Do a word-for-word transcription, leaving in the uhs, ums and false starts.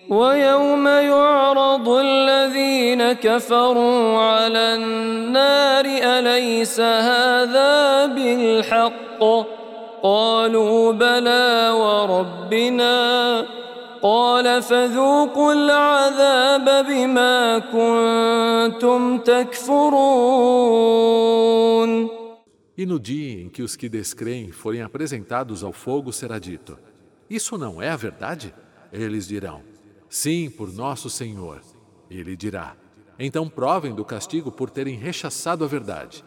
ويوم يعرض الذين كفروا على النار أليس هذا بالحق قالوا بلى وربنا قال فذوقوا العذاب بما كنتم تكفرون. E no dia em que os que descreem forem apresentados ao fogo será dito: isso não é a verdade? Eles dirão: sim, por nosso Senhor. Ele dirá: então provem do castigo por terem rechaçado a verdade.